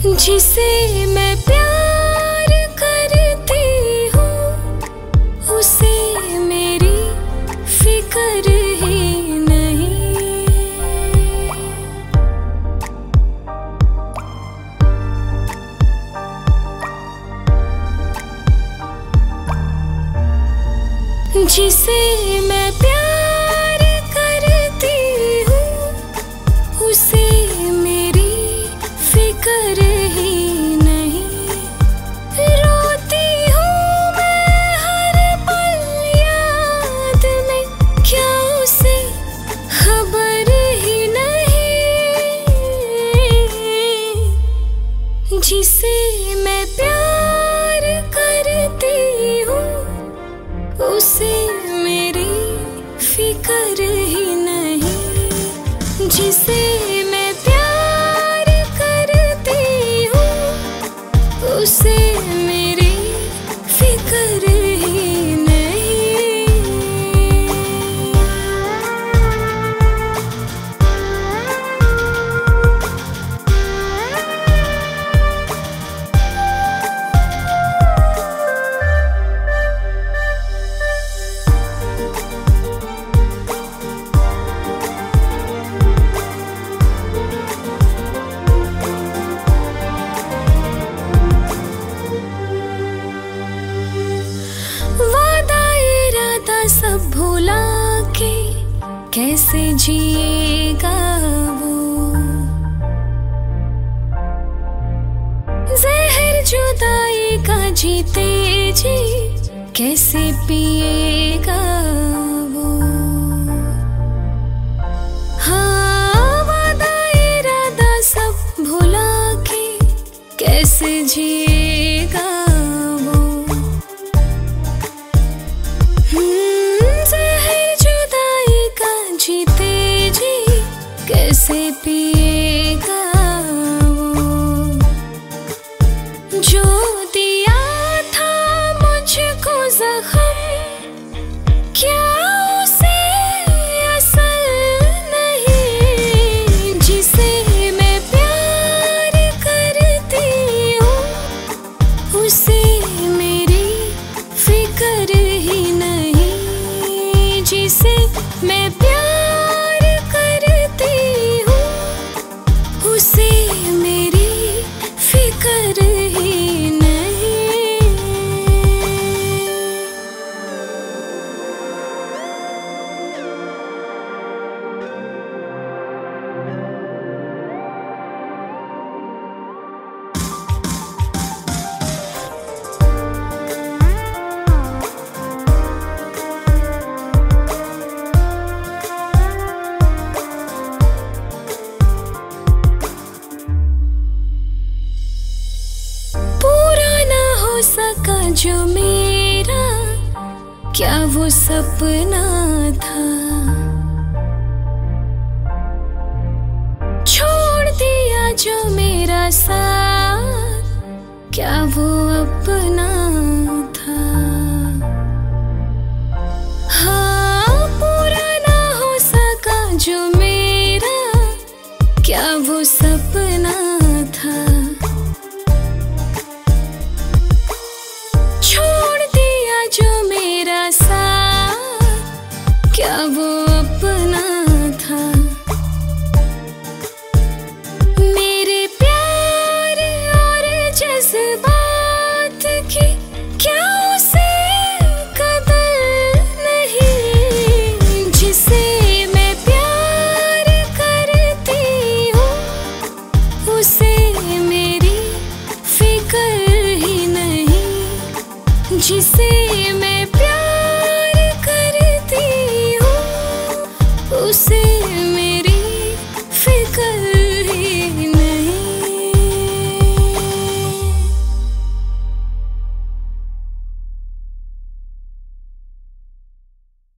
जिसे मैं प्यार करती हूँ उसे मेरी फिक्र ही नहीं। जिसे मैं प्यार करती हूँ उसे मेरी फिक्र ही नहीं। रोती हूँ मैं हर पल याद में, क्या उसे खबर ही नहीं। जिसे मैं प्यार करती हूँ उसे मेरी फिक्र ही नहीं। जिसे मैं प्यार करती हूँ उसे मेरी फिक्र ही नहीं। सब भुला के कैसे जिएगा वो, जहर जुदाई का जीते जी कैसे पिएगा वो। हाँ, वादा इरादा सब भुला के कैसे जिएगा वो। कैसे पिएगा वो। जो दिया था मुझको जख्म, क्या उसे असर नहीं। जिसे मैं प्यार करती हूँ उसे मेरी फिक्र ही नहीं। जिसे मैं प्यार उसे मेरी फिक्र ही नहीं। सका जो मेरा, क्या वो सपना था। छोड़ दिया जो मेरा साथ, क्या वो अपना था। हाँ, पूरा ना हो सका जो मेरा, क्या वो सपना था। क्या वो अपना था। मेरे प्यार और जज्बात की क्या उसे कदर नहीं। जिसे मैं प्यार करती हूँ उसे मेरी फिक्र ही नहीं। जिसे मैं प्यार करती हूँ उसे